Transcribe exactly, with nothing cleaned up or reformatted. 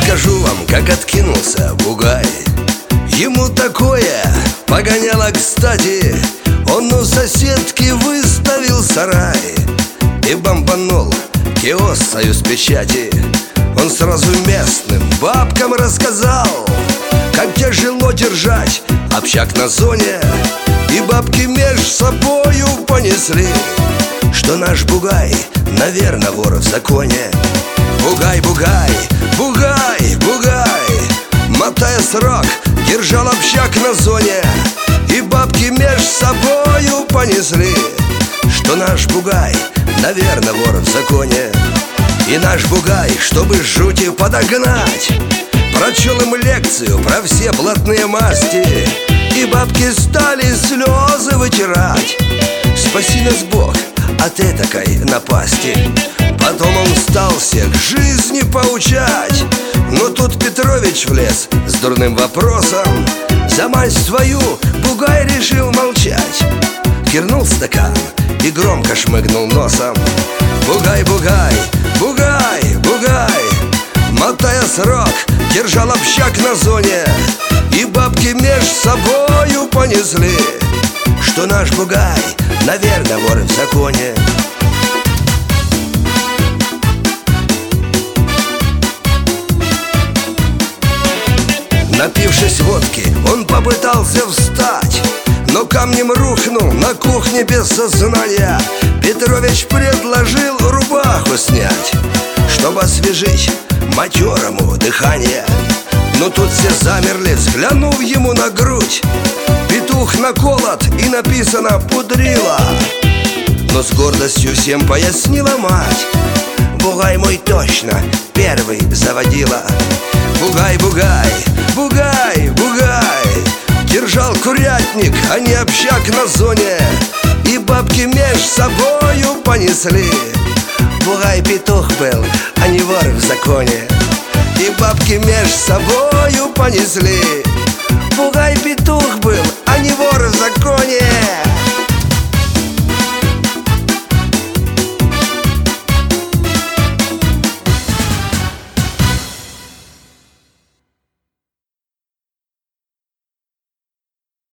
Расскажу вам, как откинулся бугай. Ему такое погоняло кстати. Он у соседки выставил сарай и бомбанул киоск «Союз печати». Он сразу местным бабкам рассказал, как тяжело держать общак на зоне. И бабки меж собою понесли, что наш бугай, наверно, вор в законе. Бугай, бугай, бугай, бугай, мотая срок, держал общак на зоне. И бабки меж собою понесли, что наш бугай, наверно, вор в законе. И наш бугай, чтобы жути подогнать, прочел им лекцию про все блатные масти. И бабки стали слезы вытирать. Спаси нас Бог от этакой напасти. Потом он стал всех жизни поучать. Но тут Петрович влез с дурным вопросом. За мать свою бугай решил молчать. Кирнул стакан и громко шмыгнул носом. Бугай, бугай, бугай, бугай, мотая срок, держал общак на зоне. И бабки меж собою понесли, что наш бугай, наверно, вор в законе. Напившись водки, он попытался встать, но камнем рухнул на кухне без сознания. Петрович предложил рубаху снять, чтобы освежить матерому дыхание. Но тут все замерли, взглянув ему на грудь. Петух наколот и написано «Пудрила». Но с гордостью всем пояснила мать: бугай мой точно первый заводила. Бугай, бугай, бугай, бугай, держал курятник, а не общак на зоне. И бабки меж собою понесли. Бугай петух был, а не вор в законе. И бабки меж собою понесли. Бугай петух был, а не вор в законе.